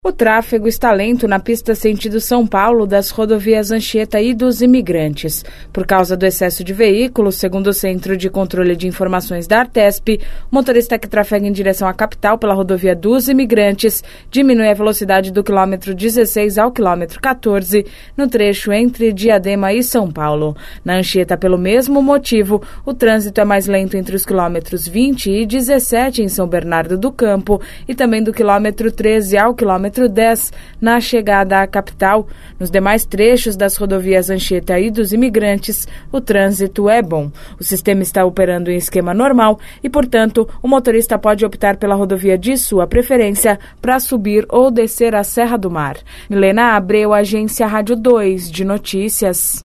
O tráfego está lento na pista sentido São Paulo das rodovias Anchieta e dos Imigrantes. Por causa do excesso de veículos, segundo o Centro de Controle de Informações da Artesp, o motorista que trafega em direção à capital pela rodovia dos Imigrantes diminui a velocidade do quilômetro 16 ao quilômetro 14 no trecho entre Diadema e São Paulo. Na Anchieta, pelo mesmo motivo, o trânsito é mais lento entre os quilômetros 20 e 17 em São Bernardo do Campo e também do quilômetro 13 ao quilômetro 10 na chegada à capital. Nos demais trechos das rodovias Anchieta e dos Imigrantes, o trânsito é bom. O sistema está operando em esquema normal e, portanto, o motorista pode optar pela rodovia de sua preferência para subir ou descer a Serra do Mar. Milena Abreu, Agência Rádio 2 de Notícias.